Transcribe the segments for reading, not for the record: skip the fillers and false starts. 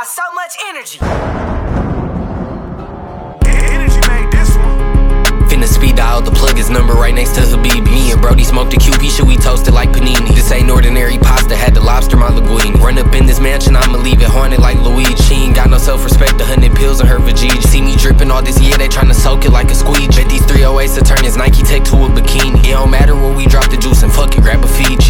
got so much energy. Energy made this one. Finna speed dial, the plug his number right next to Habib. Me and Brody smoked a QP, shit we toasted like panini. This ain't ordinary pasta, had the lobster, my linguine. Run up in this mansion, I'ma leave it haunted like Luigi. She ain't got no self-respect, 100 pills in her vajayjay. See me dripping all this, yeah, they tryna soak it like a squeegee. Bet these 308s to turn his Nike Tech to a bikini. It don't matter where we drop the juice and fuck it, grab a Fiji.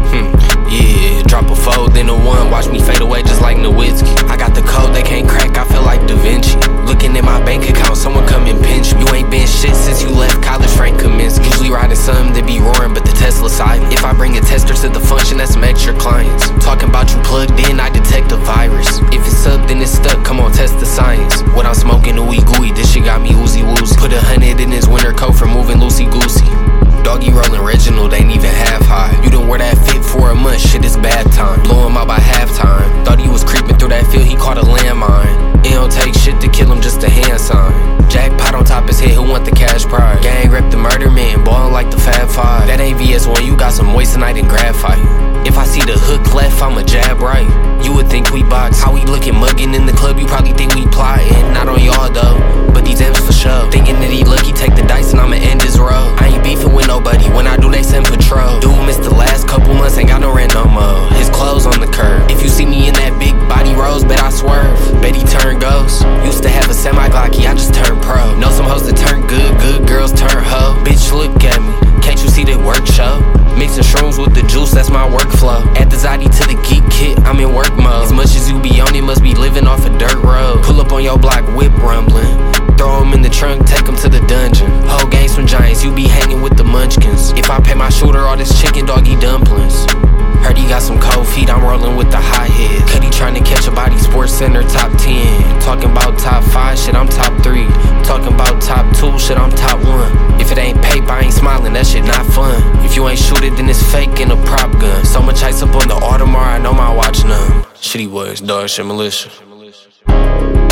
Yeah, drop a fold, then a one, watch me fade away just like Nowitzki. I got the code they can't crack, I feel like Da Vinci. Looking at my bank account, someone come and pinch me. You ain't been shit since you left college, Frank Kaminsky. Usually riding something that be roaring, but the Tesla silent. If I bring a tester to the function, that's some extra clients. Talking about you plugged in, I detect a virus. If it's up, then it's stuck, come on, test the science. What I'm smoking, ooey gooey, this shit got me oozy woozy. Put 100 in his winter coat for moving loosey goosey. Doggy rolling Reginald ain't even half high. You done wear that fit for a month, shit is bad time. Blow him out by halftime. Thought he was creeping through that field, he caught a landmine. It don't take shit to kill him, just a hand sign. Jackpot on top his head, who want the cash prize? Gang rep the murder man, ballin' like the Fab Five. That ain't VS1, you got some moissanite and graphite. If I see the hook left, I'ma jab right. You would think we box. How we looking muggin' in the club, you probably think we plotting. Not on y'all though, but these M's for sure. Thinking that he lucky, take the dice and I'ma end his row. I ain't beefing with nobody, when I do they send patrol. Dude missed the last couple months, ain't got no rent no more. His clothes on the curb. If you see me in that big body rose, bet I swerve. Bet he turn ghost. Used to have a semi-glocky, I just turned pro. Know some hoes that turn good, good girls turn hoe. Bitch look at me, can't you see that work show? Mixing shrooms with the juice, that's my workflow. Add the Zodi to the geek kit, I'm in work mode. As much as you be on it, must be living off a dirt road. Pull up on your block, whip rumbling. Throw him in the trunk, take him to the dungeon. Whole gang some giants, you be hanging with the munchkins. If I pay my shooter all this chicken doggy dumplings. Heard he got some cold feet, I'm rolling with the high head. Cuddy trying to catch a body, Sports Center top 10. Talking about top 5, shit, I'm top 3. Talking about top 2, shit, I'm top 1. If it ain't paper, I ain't smiling, that shit not fun. If you ain't shoot it, then it's fake in a prop gun. So much ice up on the Audemars, I know my watch numb. Shitty boys, dog shit militia.